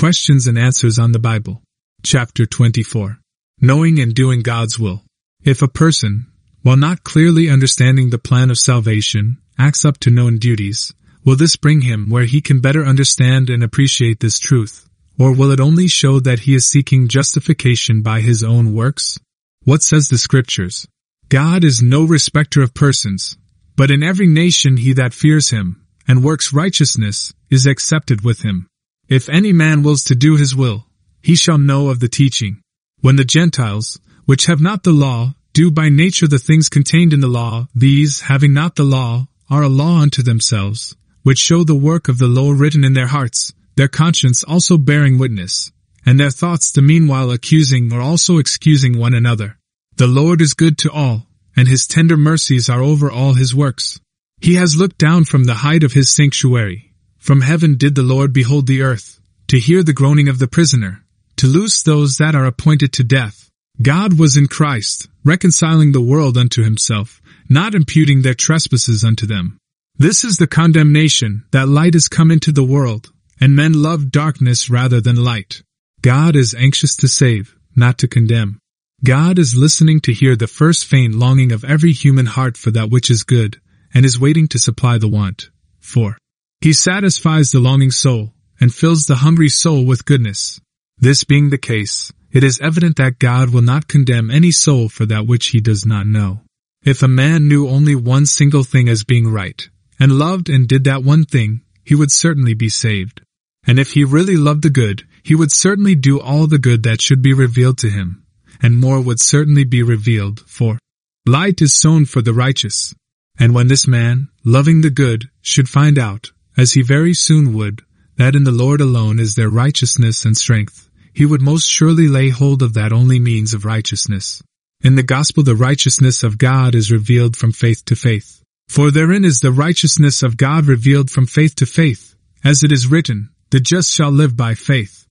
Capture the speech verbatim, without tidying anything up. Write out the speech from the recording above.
Questions and Answers on the Bible. Chapter twenty-four. Knowing and Doing God's Will. If a person, while not clearly understanding the plan of salvation, acts up to known duties, will this bring him where he can better understand and appreciate this truth? Or will it only show that he is seeking justification by his own works? What says the Scriptures? God is no respecter of persons, but in every nation he that fears him, and works righteousness, is accepted with him. If any man wills to do his will, he shall know of the teaching. When the Gentiles, which have not the law, do by nature the things contained in the law, these, having not the law, are a law unto themselves, which show the work of the law written in their hearts, their conscience also bearing witness, and their thoughts the meanwhile accusing or also excusing one another. The Lord is good to all, and his tender mercies are over all his works. He has looked down from the height of his sanctuary. From heaven did the Lord behold the earth, to hear the groaning of the prisoner, to loose those that are appointed to death. God was in Christ, reconciling the world unto himself, not imputing their trespasses unto them. This is the condemnation, that light is come into the world, and men love darkness rather than light. God is anxious to save, not to condemn. God is listening to hear the first faint longing of every human heart for that which is good, and is waiting to supply the want. four. He satisfies the longing soul, and fills the hungry soul with goodness. This being the case, it is evident that God will not condemn any soul for that which he does not know. If a man knew only one single thing as being right, and loved and did that one thing, he would certainly be saved. And if he really loved the good, he would certainly do all the good that should be revealed to him, and more would certainly be revealed, for light is sown for the righteous. And when this man, loving the good, should find out, as he very soon would, that in the Lord alone is there righteousness and strength, he would most surely lay hold of that only means of righteousness. In the gospel the righteousness of God is revealed from faith to faith. For therein is the righteousness of God revealed from faith to faith, as it is written, the just shall live by faith.